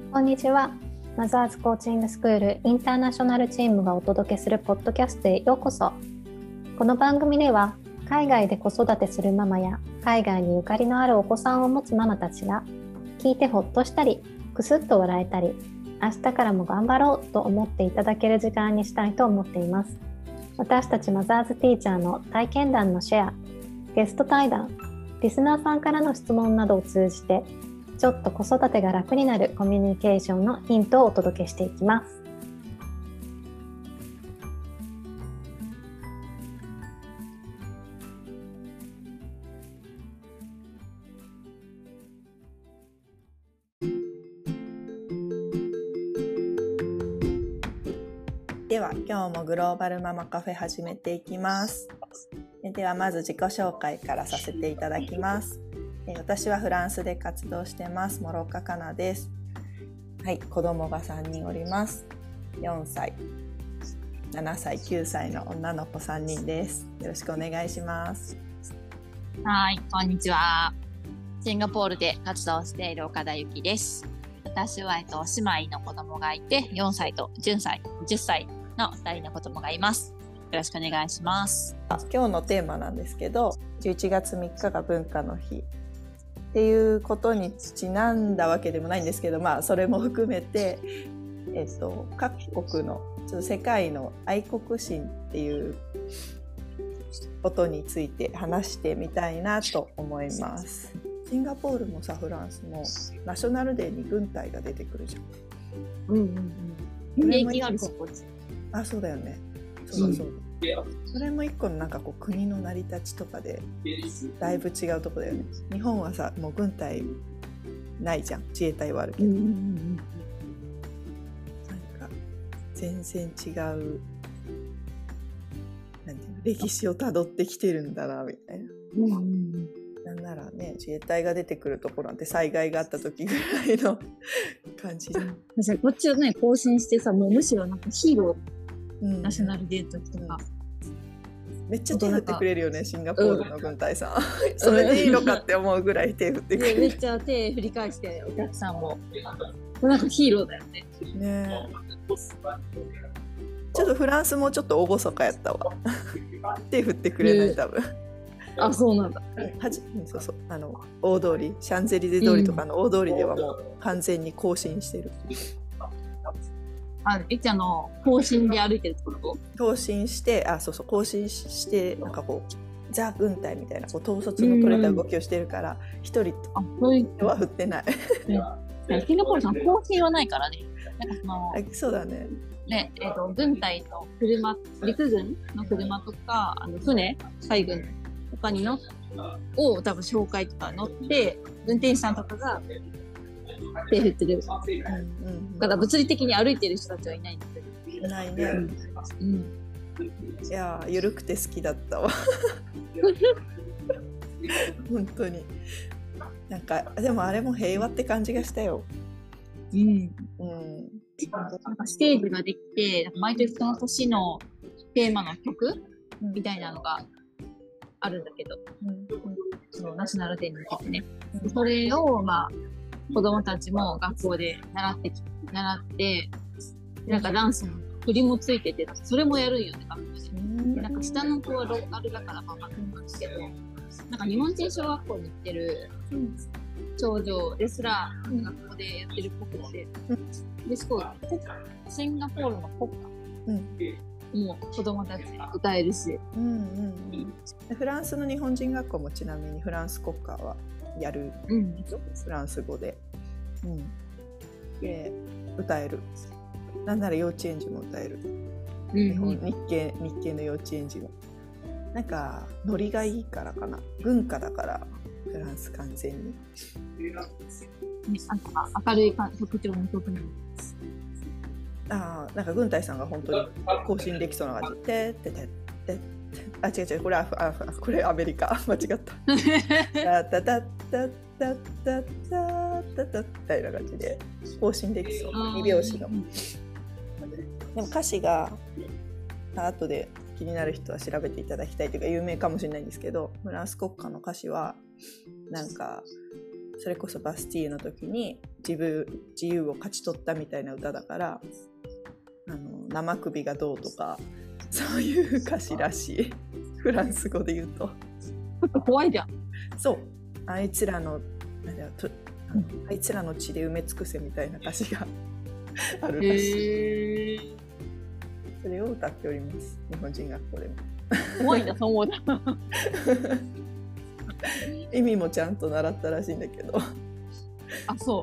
こんにちは。マザーズコーチングスクールインターナショナルチームがお届けするポッドキャストへようこそ。この番組では海外で子育てするママや海外にゆかりのあるお子さんを持つママたちが聞いてほっとしたりくすっと笑えたり明日からも頑張ろうと思っていただける時間にしたいと思っています。私たちマザーズティーチャーの体験談のシェア、ゲスト対談、リスナーさんからの質問などを通じてちょっと子育てが楽になるコミュニケーションのヒントをお届けしていきます。 では今日もグローバルママカフェ始めていきます。ではまず自己紹介からさせていただきます。私はフランスで活動してます。諸岡かなです。はい、子供が3人おります。4歳、7歳、9歳の女の子3人です。よろしくお願いします。 はい、こんにちは。シンガポールで活動している岡田由紀です。私は、姉妹の子供がいて、4歳と10歳の2人の子供がいます。よろしくお願いします。 今日のテーマなんですけど、11月3日が文化の日っていうことにちなんだわけでもないんですけど、それも含めて、各国のちょっと世界の愛国心っていうことについて話してみたいなと思います。シンガポールもさ、フランスもナショナルデーに軍隊が出てくるじゃん。 人気があるスポーツ。 あ、そうだよね。そうだそうだ。それも一個のなんかこう国の成り立ちとかでだいぶ違うとこだよね。日本はさ、もう軍隊ないじゃん。自衛隊はあるけど、なんか全然違う、なんていうの、歴史をたどってきてるんだなみたいな。なんならね、自衛隊が出てくるところなんて災害があった時ぐらいの感じで。 確かにこっちはね、更新してさ、もうむしろなんかヒーロー、ナショナルデーの時とか。 めっちゃ手振ってくれるよね、シンガポールの軍隊さん。それでいいのかって思うぐらい手振ってくれる。 めっちゃ手振り返してお客さんも。なんかヒーローだよね。 ねえ。ちょっとフランスもちょっと厳かやったわ。手振ってくれない多分。 あ、そうなんだ。 そうそう、大通り、シャンゼリゼ通りとかの大通りではもう完全に行進してる。 いっちゃんの行進で歩いてるってこと？ 行進して、行進してなんかこうザ軍隊みたいなこう統率の取れた動きをしてるから一人とは振ってない。 シンガポールさん行進はないからね。なんかそうだね。 ね、軍隊の車、陸軍の車とか船、海軍とかにを多分紹介とか乗って運転手さんとかが手振ってる。だから物理的に歩いてる人たちはいないんだけど。 いないね。いやー、緩くて好きだったわ。本当に。なんかでもあれも平和って感じがしたよ。 なんかステージができて、なんか毎年その年のテーマの曲みたいなのがあるんだけど、そのナショナルデーに向けてね。それを子供たちも学校で習ってなんかダンスの振りもついてて、それもやるんよね、学校で。なんか下の子はローカルだから分かるんですけど、なんか日本人小学校に行ってる長女ですら学校でやってるっぽくて、で、シンガポールの国歌も子供たち歌えるし、 フランスの日本人学校もちなみにフランス国歌はやる、フランス語で、で歌える。なんなら幼稚園児も歌える。日系の幼稚園児もなんかノリがいいからかな、軍歌だからフランス完全に明るい特徴の曲なんです。 なんか軍隊さんが本当に行進できそうな感じで違う、これアメリカ間違ったタタタタタタタタみたいな感じで行進できそう、2拍子の。でも歌詞が後で気になる人は調べていただきたいというか有名かもしれないんですけど、フランス国歌の歌詞はなんかそれこそバスティーユの時に自由を勝ち取ったみたいな歌だから、生首がどうとかそういう歌詞らしい。フランス語で言うとちょっと怖いじゃん。 そう、あいつらの血で埋め尽くせみたいな歌詞があるらしい。それを歌っております、日本人学校でも。 怖いな、そう思うな。 意味もちゃんと習ったらしいんだけど。 あ、そう。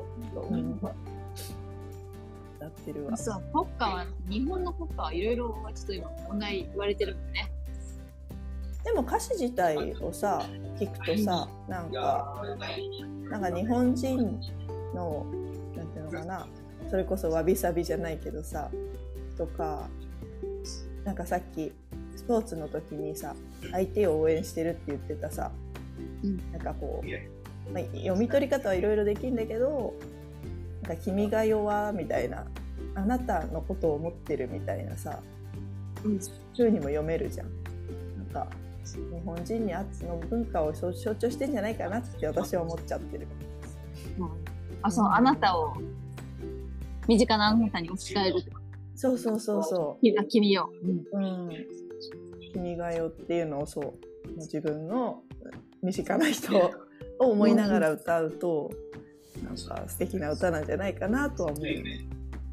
やってるわ。 そう、国歌は、日本の国歌はいろいろちょっと今問題言われてるもんね。 でも歌詞自体をさ聞くとさ、なんか日本人のなんていうのかな、それこそわびさびじゃないけどさとか、なんかさっきスポーツの時にさ相手を応援してるって言ってたさ、なんかこう、読み取り方はいろいろできるんだけど、なんか君が代はみたいな、あなたのことを思ってるみたいなさ、風にも読めるじゃん。なんか日本人にの文化を象徴してんじゃないかなって私は思っちゃってる。 あなたを身近なあなたに置き換えるとか。 そう君よ、 君が代っていうのをそう自分の身近な人を思いながら歌うと、なんか素敵な歌なんじゃないかなとは思うよね。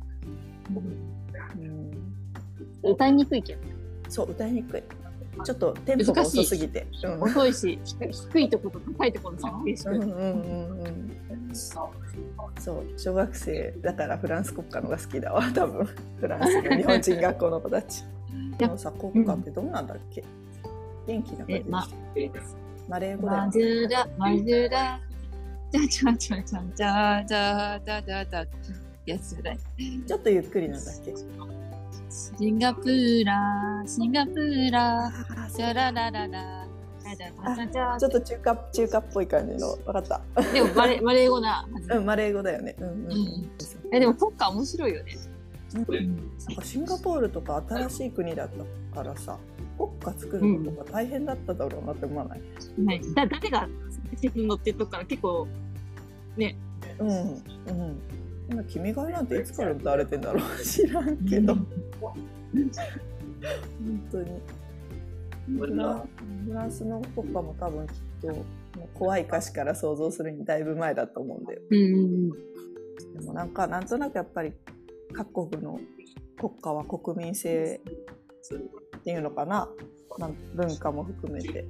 歌いにくいけど。 そう、歌いにくい。ちょっとテンポが遅すぎて、 遅いし、低いところと高いところさ、 そう、小学生だからフランス国歌のが好きだわ、多分。フランスの日本人学校の子たち。でもさ、国歌ってどんなんだっけ？元気な感じでした。マレー語だよ。 マジュラ、じゃじゃじゃじゃじゃじゃじゃじゃじゃやつだい。 ちょっとゆっくりなんだっけ？ シンガプーラ、じゃらららら。 ちょっと中華っぽい感じの、分かった。 でもマレー語だ。 マレー語だよね。 でも国歌面白いよね。 シンガポールとか新しい国だったからさ、国歌作るのとか大変だっただろうなって思わない？ 誰が責任乗ってるとから結構ね。 今君が代なんていつから歌われてんだろう、知らんけど。本当に。フランスの国歌も多分きっと怖い歌詞から想像するにだいぶ前だと思うんだよ。でもなんとなくやっぱり各国の国歌は国民性っていうのかな、文化も含めてやっ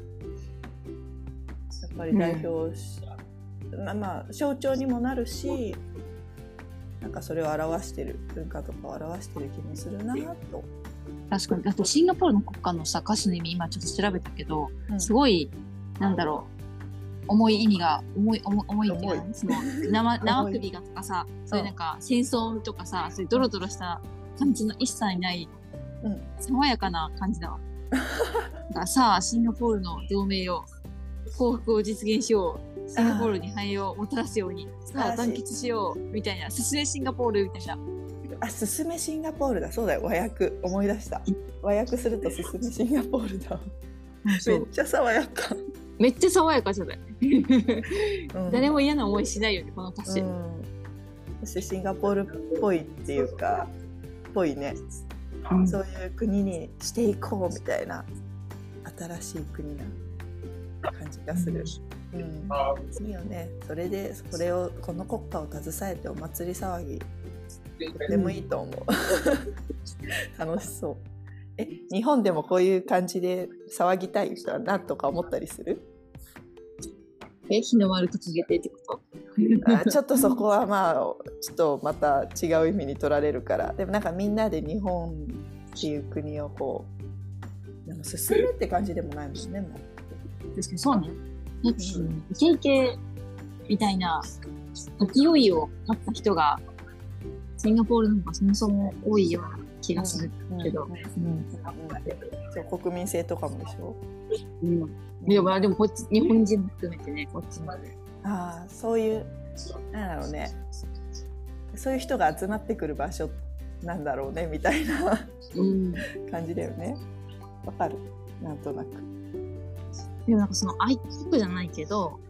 ぱり代表し、象徴にもなるし、なんかそれを表してる文化とかを表してる気もするなと。 確かに。あとシンガポールの国歌のさ歌詞の意味今ちょっと調べたけど、すごいなんだろう、重い意味が重いっていうか、その生首がとかさ、そういうなんか戦争とかさ、そういうドロドロした感じの一切ない爽やかな感じだわ。がさあシンガポールの同盟を幸福を実現しよう。シンガポールに繁栄をもたらすようにさあ団結しようみたいな、進めシンガポールみたいな。 進めシンガポールだ。そうだよ、和訳思い出した。和訳すると進めシンガポールだ。めっちゃ爽やか。 めっちゃ爽やかじゃない、誰も嫌な思いしないよねこの歌詞。 そしてシンガポールっぽいっていうかぽいね、そういう国にしていこうみたいな新しい国な感じがする。いいよね。それをこの国歌を携えてお祭り騒ぎとてもいいと思う。楽しそう。日本でもこういう感じで騒ぎたい人は何とか思ったりする？ 日の丸掲げてってことちょっとそこはちょっとまた違う意味に取られるから。でもなんかみんなで日本っていう国をこうでも進めって感じでもないもんね。もう確かにそうね。イケイケみたいな勢いを持った人がシンガポールの方がそもそも多いような気がするけど、 そう国民性とかもでしょ。 いやでもこっち日本人も含めてね、こっちまでそういうなんだろうね、そういう人が集まってくる場所なんだろうねみたいな感じだよね。わかる、なんとなく。 でもなんかその愛国じゃないけど、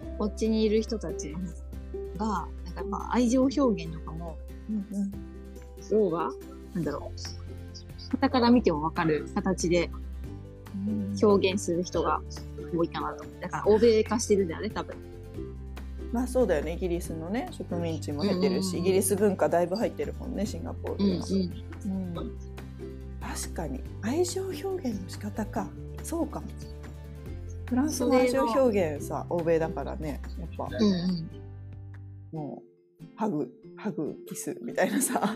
こっちにいる人たちが、なんかやっぱ愛情表現とかも、要は、なんだろう。傍から見てもわかる形で表現する人が多いかなと。だから欧米化してるんだよね、多分。 まあそうだよね。イギリスのね、植民地も経てるし、イギリス文化だいぶ入ってるもんね、シンガポールは。確かに。愛情表現の仕方か。そうかも。フランスの愛情表現さ、欧米だからね、やっぱ、もう、ハグ、キスみたいなさ、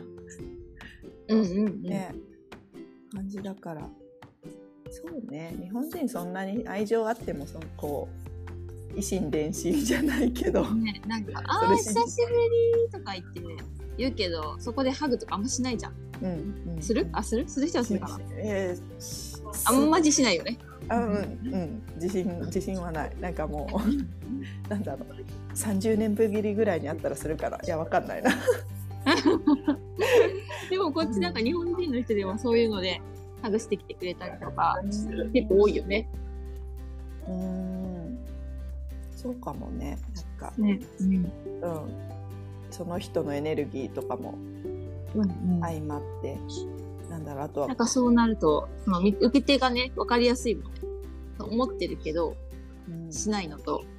ね、感じだから。そうね、日本人そんなに愛情あっても、こう、以心伝心じゃないけど。 ね、なんか、久しぶりとか言うけど、そこでハグとかあんましないじゃん。する人はするかな。あんま自信ないよね。 自信はない。なんかもうなんだろう、30年ぶりぐらいに会ったらするから、いやわかんないな。 でもこっちなんか日本人の人でもそういうのでハグしてきてくれたりとか結構多いよね。 そうかもね。なんか、その人のエネルギーとかも相まって。なんだろう、あとはなんかそうなるとその受け手がね分かりやすいもんねと思ってるけど、しないのと、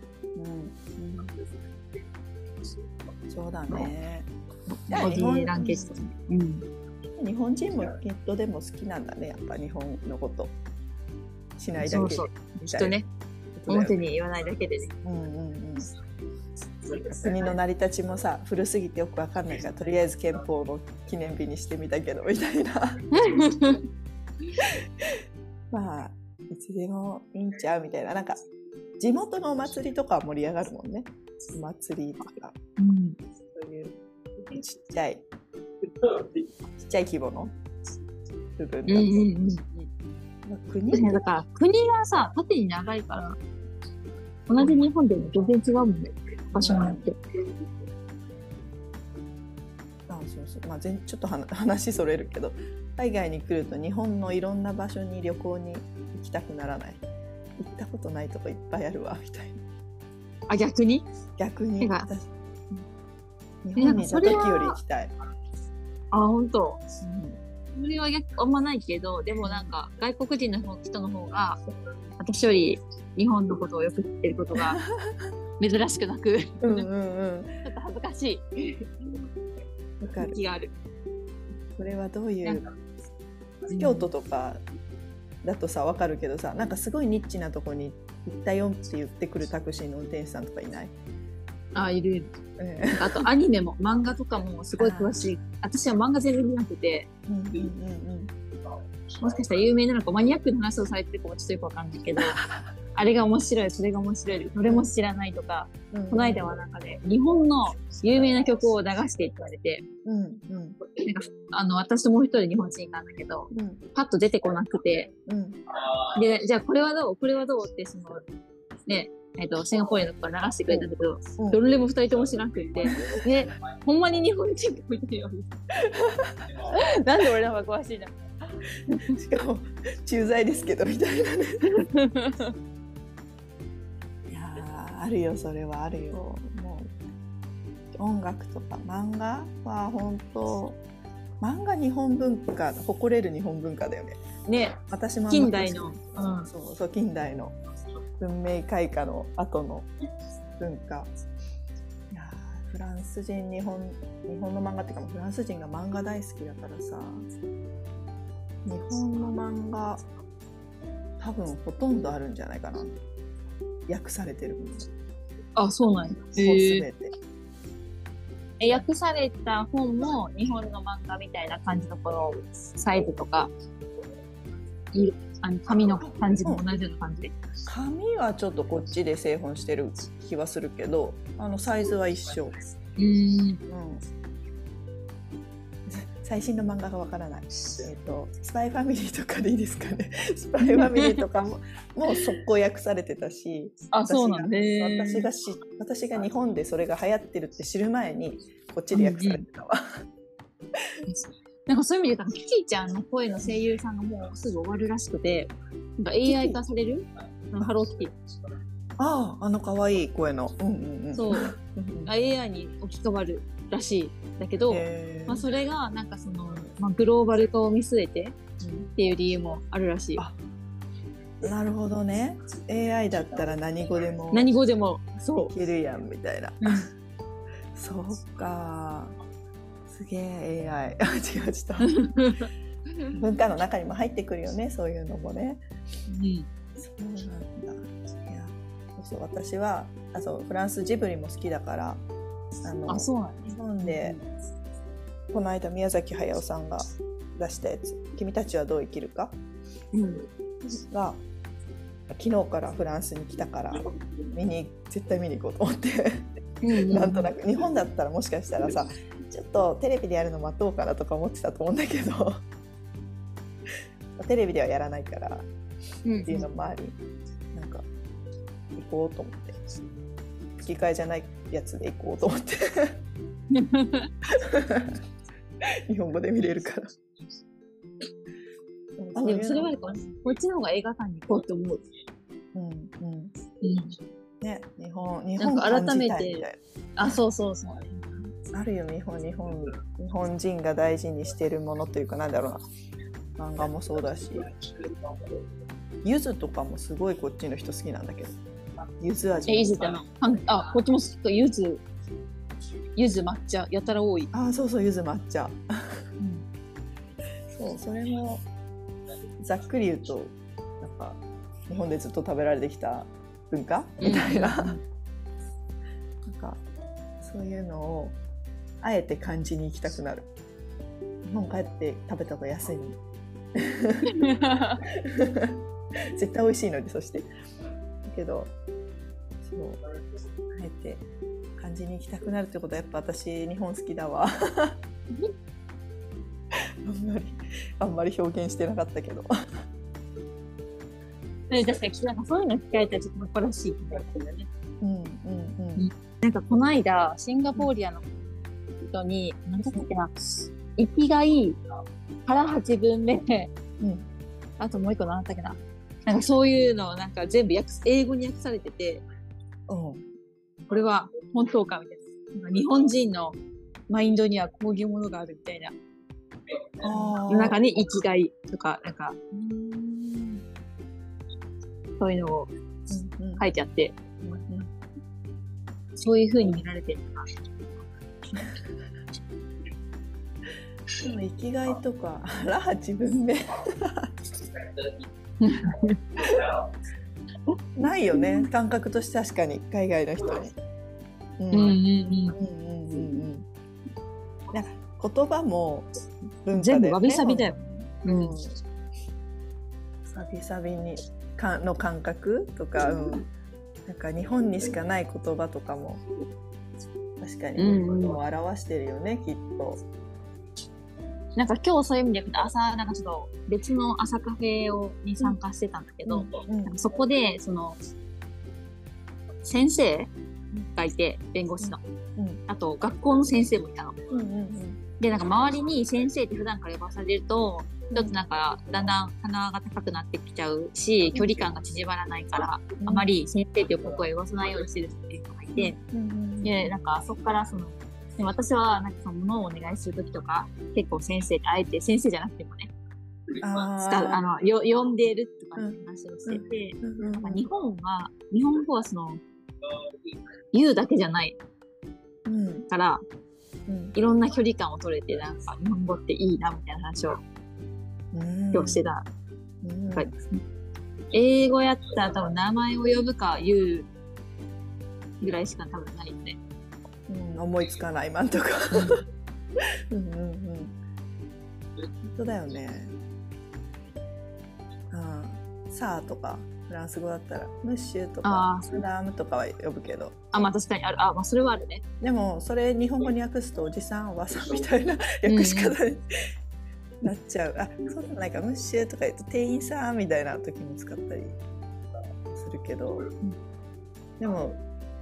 そうだね。 ボディーランゲージとかね、 日本人もきっとでも好きなんだね、やっぱ日本のことしないだけで。 そうきっとね、表に言わないだけでね。 国の成り立ちもさ、古すぎてよくわかんないから、とりあえず憲法の記念日にしてみたけどみたいな。まあいつでもいいんちゃうみたいな。なんか地元のお祭りとかは盛り上がるもんね。お祭りとか、そういうちっちゃい規模の部分だと、 国だから国がさ縦に長いから同じ日本でも全然違うもんね、場所によって。 そうまあ、ちょっと話それるけど、海外に来ると日本のいろんな場所に旅行に行きたくならない？行ったことないとこいっぱいあるわみたいな。 逆に日本にいた時より行きたい。 本当。それはあんまないけど、でもなんか外国人の人の方が私より日本のことをよく知ってることが珍しくなくちょっと恥ずかしい気がある。 これはどういう京都とかだとさ分かるけどさ、なんかすごいニッチなとこに行ったよって言ってくるタクシーの運転手さんとかいない？ いる。あとアニメも漫画とかもすごい詳しい。私は漫画全然見なくて、もしかしたら有名なのかマニアックな話をされてるかもちょっとよくわかんないけどあれが面白い、それが面白い、どれも知らないとか、この間はなんかね、日本の有名な曲を流してって言われて、なんか私ともう一人日本人なんだけど、パッと出てこなくて、で、じゃあこれはどうってそのね、シンガポールのとこから流してくれたんだけど、どれも二人とも知らなくて、ね、ほんまに日本人が見てるよ。なんで俺の方が詳しいな。 しかも駐在ですけどみたいなね。いやあるよ、それはあるよ。もう音楽とか漫画は本当、漫画日本文化、誇れる日本文化だよね。 ね、 私も近代の、 そう近代の文明開化の後の文化。いやフランス人、日本の漫画っていうか、フランス人が漫画大好きだからさ、日本の漫画多分ほとんどあるんじゃないかな、訳されてるもの。 そうなんや。 全て訳された本も日本の漫画みたいな感じのこのサイズとか紙の感じも同じような感じで、 紙はちょっとこっちで製本してる気はするけど、サイズは一緒。最新の漫画がわからない。スパイファミリーとかでいいですかね。スパイファミリーとかもう速攻訳されてたし、 そうなんね。 私が日本でそれが流行ってるって知る前にこっちで訳されてたわ。 なんかそういう意味で言うと、キキちゃんの声の声優さんがもうすぐ終わるらしくて、なんか AI 化されるハローキティ。 可愛い声の。 そう。AI に置き換わるらしいんだけど、それがなんかその、グローバル化を見据えてっていう理由もあるらしい。 なるほどね。AI だったら何語でもそういけるやんみたいな。そうか。すげえ AI。違う。文化の中にも入ってくるよね、そういうのもね。そうなんだ。いや、そう私はフランスジブリも好きだから、 そうなん日本でこの間宮崎駿さんが出したやつ「君たちはどう生きるか」が昨日からフランスに来たから絶対見に行こうと思ってなんとなく日本だったらもしかしたらさちょっとテレビでやるの待とうかなとか思ってたと思うんだけどテレビではやらないからっていうのもあり、なんか行こうと思って吹き替えじゃないやつで行こうと思って日本語で見れるからでもそれはこっちの方が映画館に行こうと思う。 ね、日本なんか改めてそうあるよ日本人が大事にしてるものというかなんだろうな、漫画もそうだし柚子とかもすごいこっちの人好きなんだけど、柚子味柚子ってこっちも好き。柚子抹茶やたら多い。 そう柚子抹茶そうそれもざっくり言うとなんか日本でずっと食べられてきた文化みたいな、なんかそういうのをあえて感じに行きたくなる。日本帰って食べた方が安いの絶対美味しいのに。そしてだけどそうあえて感じに行きたくなるってことはやっぱ私日本好きだわあんまり表現してなかったけど確かになんかそういうの聞かれたらちょっと誇らしい気がするよね。なんかこの間シンガポーリアの人に何だったっけな、生きがいい腹8分目、あともう一個何だったっけな、なんかそういうのをなんか全部英語に訳されてて、これは本当かみたいな、日本人のマインドにはこういうものがあるみたいな、なんかね生きがいとかなんかそういうのを書いてあって、そういう風に見られてるのか。 でも生きがいとか腹8分目ないよね、感覚として確かに海外の人に。言葉も文化で、ね、 全部わびさびだよ。 さびさびにの感覚とか、なんか日本にしかない言葉とかも確かにも表してるよね、きっと。 なんか今日そういう意味で朝なんかちょっと別の朝カフェに参加してたんだけど、なんかそこでその先生がいて、弁護士の、あと学校の先生もいたの。でなんか周りに先生って普段から呼ばされるとちょっとなんかだんだん鼻が高くなってきちゃうし、距離感が縮まらないから、あまり先生っていうことは言わせないようにしてるっていう人がいて、でなんかそこから私はなんかその物をお願いするときとか結構先生ってあえて先生じゃなくてもね呼んでるとかって話をしてて、なんか日本語はその言うだけじゃないから、いろんな距離感を取れてなんか日本語っていいなみたいな話を今日してた回ですね。英語やったら多分名前を呼ぶか言うぐらいしか多分ないんで、 思いつかない今んとか本当だよね。さあとかフランス語だったらムッシュとかマダムとかは呼ぶけど、 まあ確かにある。まあそれはあるね。 でもそれ日本語に訳すとおじさんおばさんみたいな訳し方になっちゃう。そうじゃないか、ムッシュとか言うと店員さんみたいな時も使ったりするけど、でも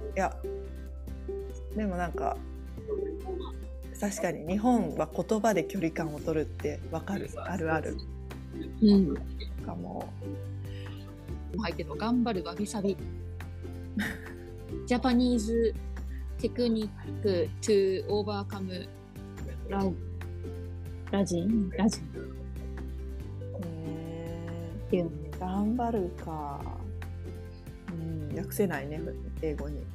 なんか確かに日本は言葉で距離感を取るってわかる。あるある。かも。 入ってるの頑張るわびさび。 Japanese technique to overcome ラジンっていうの。 頑張るか。訳せないね、英語に。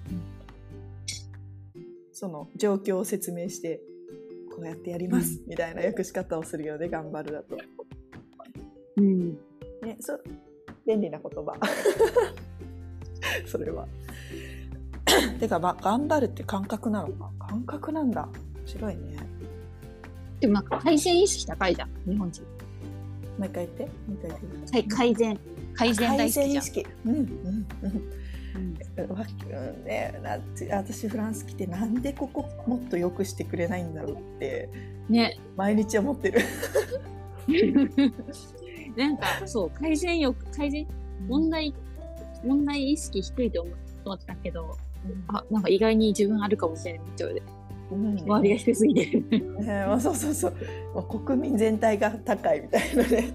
その状況を説明してこうやってやります、みたいな訳し方をするようで、頑張るだと。ね、便利な言葉。それは。てか、頑張るって感覚なのか。感覚なんだ。面白いね。 でもなんか改善意識高いじゃん、日本人。 もう一回言って。 改善大好きじゃん。 改善意識。ね、私フランス来てなんでここもっと良くしてくれないんだろうってね、毎日思ってる。 なんかそう改善問題意識低いと思ってたけど、なんか意外に自分あるかもしれないみたいで、周りが低すぎて、 そうもう国民全体が高いみたいなね。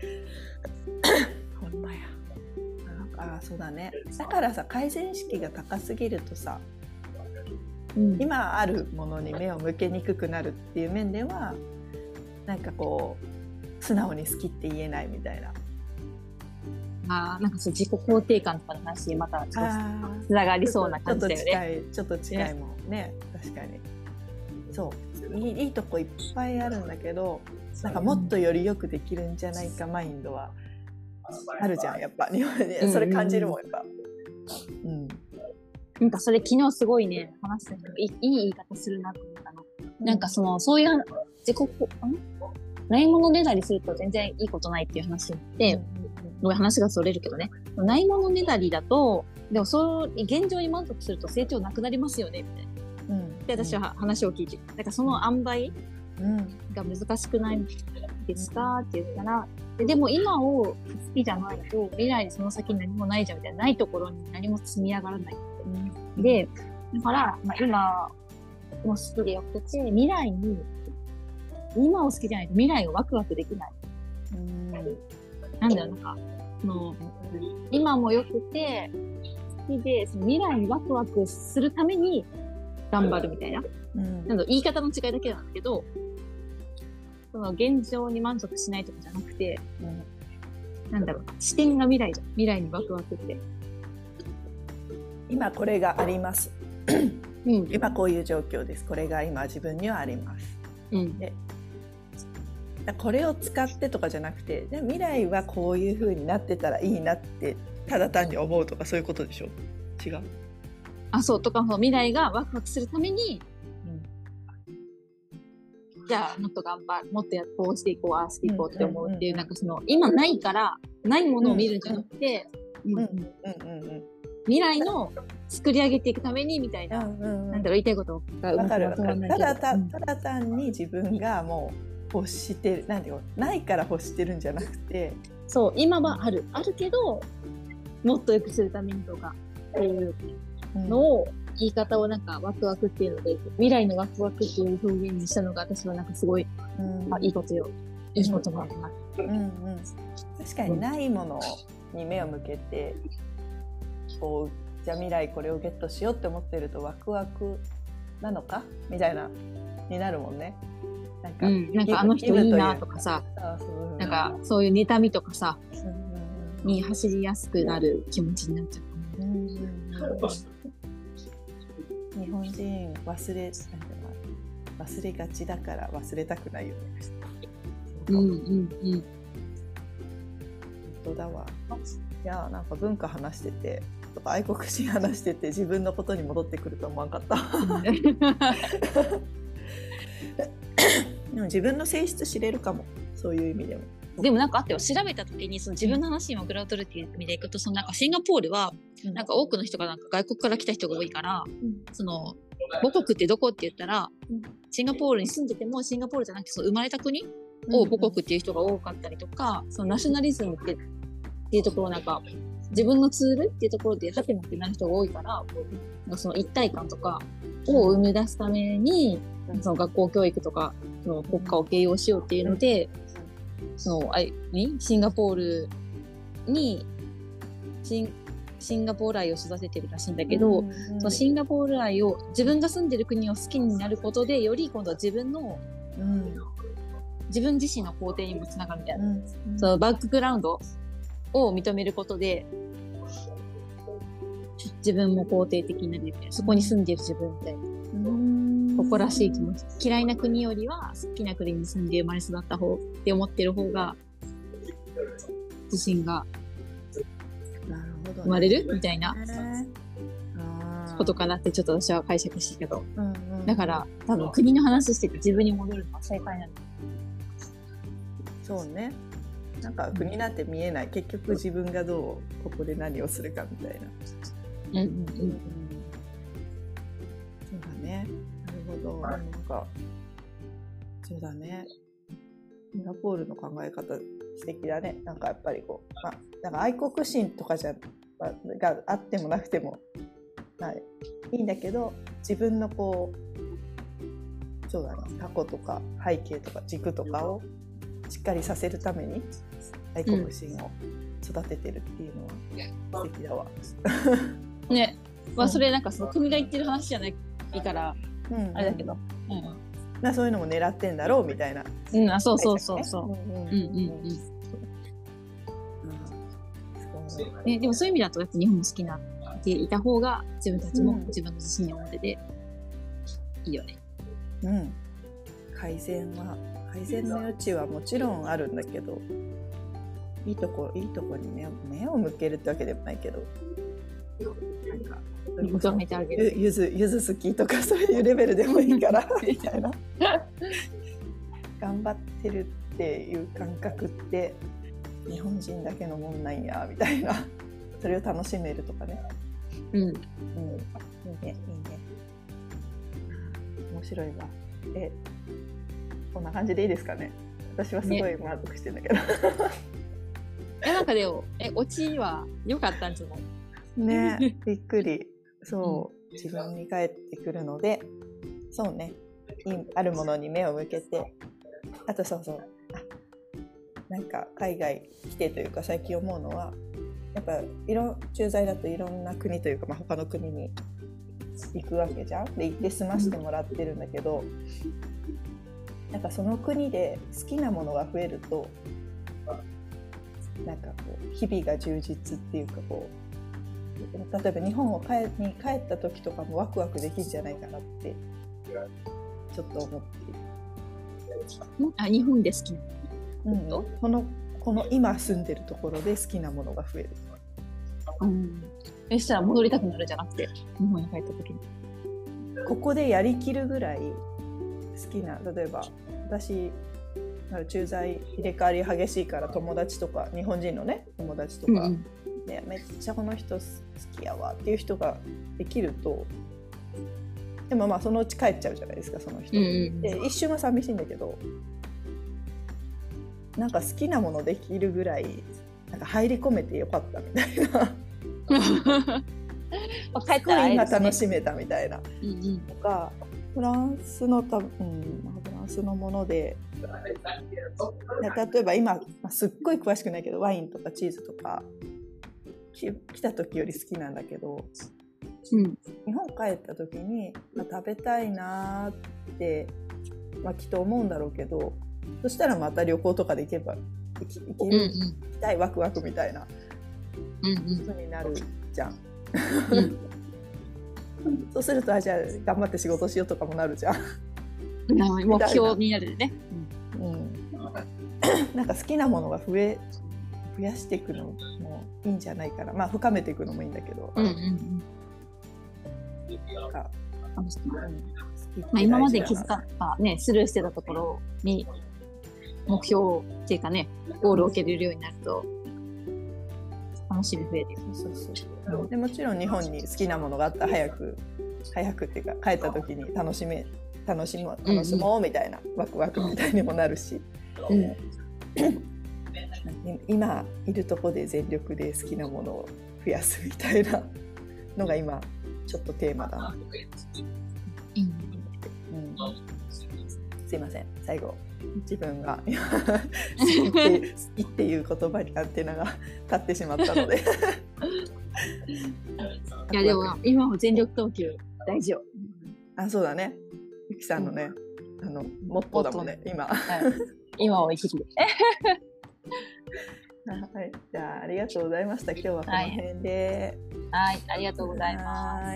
ほんまや。そうだね。だからさ、改善意識が高すぎるとさ、今あるものに目を向けにくくなるっていう面では、なんかこう素直に好きって言えないみたいな。 なんかそう自己肯定感とかの話またつながりそうな感じだよね。 ちょっと近いもんね。確かに。そういいとこいっぱいあるんだけど、なんかもっとよりよくできるんじゃないかマインドはあるじゃん、やっぱ日本で。それ感じるもん、やっぱ。 なんかそれ昨日すごいね、話したけど、いい言い方するなと思ったの。なんかそういうないものねだりすると全然いいことないっていう話で、話がそれるけどね。ないものねだりだと、でも現状に満足すると成長なくなりますよね、みたいな。で、私は話を聞いて、なんかその塩梅が難しくないですかって言ったら、でも今を好きじゃないと未来にその先に何もないじゃんみたいな、ないところに何も積み上がらない。で、だから、今も好きでよくて、未来に、今を好きじゃないと未来をワクワクできない。なんだろう、なんか、今もよくて、好きで、その未来にワクワクするために頑張るみたいな。なんだ言い方の違いだけなんだけど、その現状に満足しないとかじゃなくて、なんだろう、視点が未来じゃん。未来にワクワクって。 今これがあります。今こういう状況です。これが今自分にはあります。でこれを使ってとかじゃなくて、で未来はこういう風になってたらいいなってただ単に思うとか、そういうことでしょ。違う。 そうとか、未来がワクワクするために、じゃあもっと頑張る、もっとこうしていこう、ああしていこうって思うっていう、なんか今ないからないものを見るんじゃなくて、未来の作り上げていくためにみたいな、なんだろう、言いたいことが分かる。ただ単に自分がもう欲してる、なんていうの、ないから欲してるんじゃなくて、 そう今はあるけどもっと良くするためにとかっていうのを、言い方をなんかワクワクっていうので、未来のワクワクっていう表現にしたのが、私はなんかすごい、いいことよ、いいことなんだなって。 確かにないものに目を向けて、こうじゃあ未来これをゲットしようって思ってるとワクワクなのかみたいなになるもんね。 なんかあの人いいなとかさ、なんかそういう妬みとかさ、に走りやすくなる気持ちになっちゃう。 日本人忘れがちだから忘れたくないよね。本当だわ。いや、なんか文化話してて、愛国心話してて、自分のことに戻ってくると思わなかった。でも自分の性質知れるかも、そういう意味でも。 でもなんかあってよ、調べた時に自分の話にもグラウトルっていう意味でいくと、なんかシンガポールはなんか多くの人がなんか外国から来た人が多いから、母国ってどこって言ったら、シンガポールに住んでてもシンガポールじゃなくて生まれた国を母国っていう人が多かったりとか、ナショナリズムっていうところ、なんか自分のツールっていうところでハテナってなる人が多いから、なんか一体感とかを生み出すために、学校教育とか国家を形容しようっていうので、シンガポールにシンガポール愛を育ててるらしいんだけど、そのシンガポール愛を自分が住んでる国を好きになることでより今度は自分自身の肯定にもつながるみたいな、そのバックグラウンドを認めることで自分も肯定的になるみたいな、そこに住んでる自分みたいな誇らしい気持ち、嫌いな国よりは好きな国に住んで生まれ育った方って思ってる方が自信が生まれるみたいなことかなってちょっと私は解釈したけど、だから多分国の話してて自分に戻るのが正解なんだ。 そうね、なんか国なんて見えない、結局自分がどうここで何をするかみたいな。そうだね、なるほど。なんかそうだね、シンガポールの考え方素敵だね。なんかやっぱりこう、なんか愛国心とかがあってもなくても、いいんだけど、自分のこうそうだね、過去とか背景とか軸とかをしっかりさせるために愛国心を育ててるっていうのは素敵だわ。 ね、それなんかその国が言ってる話じゃないからあれだけど、 そういうのも狙ってんだろうみたいな。 そうそう。でもそういう意味だとやっぱ日本好きなっていた方が自分たちも自分の自信に思ってていいよね。改善の余地はもちろんあるんだけど、いいとこに目を向けるってわけでもないけど、なんか認めてあげる。 ゆず好きとかそういうレベルでもいいからみたいな。頑張ってるっていう感覚って日本人だけのもんなんやみたいな、それを楽しめるとかね。いいね。面白いわ。こんな感じでいいですかね。私はすごい満足してんだけど。 なんかでもオチは良かったんじゃない？ ね、びっくり。そう、自分に返ってくるので、そうね、あるものに目を向けて、あとなんか海外来てというか最近思うのは、やっぱ駐在だといろんな国というか、他の国に行くわけじゃん。で行って済ましてもらってるんだけど、なんかその国で好きなものが増えると、なんかこう日々が充実っていうか、こう例えば日本に帰った時とかもワクワクできるんじゃないかなってちょっと思っている。 日本で好きなこの今住んでるところで好きなものが増える。 そしたら戻りたくなるじゃなくて、日本に帰った時にここでやりきるぐらい好きな、例えば私駐在入れ替わり激しいから、友達とか日本人のね友達とか、めっちゃこの人好きやわっていう人ができると、でもそのうち帰っちゃうじゃないですか、その人、で一瞬は寂しいんだけど、なんか好きなものできるぐらいなんか入り込めてよかったみたいな帰ったら今楽しめたみたいな、とかフランスのもので、例えば今すっごい詳しくないけどワインとかチーズとか来た時より好きなんだけど、日本帰った時に、食べたいなって、きっと思うんだろうけど、そしたらまた旅行とかで行けば行きたいワクワクみたいなことになるじゃん。そうするとじゃあ頑張って仕事しようとかもなるじゃん。 目標になるね。 なんか好きなものが増やしていくのもいいんじゃないかな。深めていくのもいいんだけど、 今まで気づかったね、スルーしてたところに目標っていうかね、ゴールを受けれるようになると楽しみ増えるよ。 でもちろん日本に好きなものがあったら早くっていうか、帰った時に楽しもうみたいな、ワクワクみたいにもなるし、今いるとこで全力で好きなものを増やすみたいなのが今ちょっとテーマだな。すいません、最後自分が好きっていう言葉にアンテナが立ってしまったのでいやでも今も全力投球大事よ。 あ、そうだね。ゆきさんのね、モットーだもんね、今。はい、 今を生きる。 はい、じゃあありがとうございました。今日はこの辺で。 はい、ありがとうございます。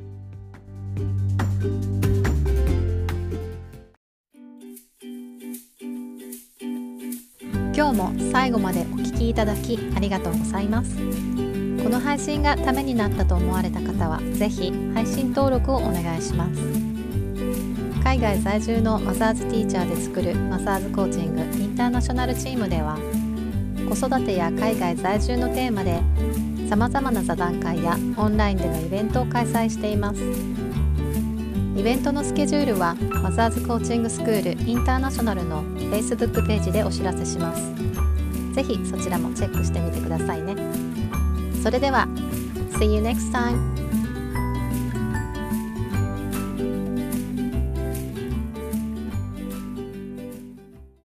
今日も最後までお聞きいただきありがとうございます。この配信がためになったと思われた方は、ぜひ配信登録をお願いします。海外在住のマザーズティーチャーで作るマザーズコーチングインターナショナルチームでは、子育てや海外在住のテーマでさまざまな座談会やオンラインでのイベントを開催しています。イベントのスケジュールはマザーズコーチングスクールインターナショナルの Facebook ページでお知らせします。ぜひそちらもチェックしてみてくださいね。それでは See you next time!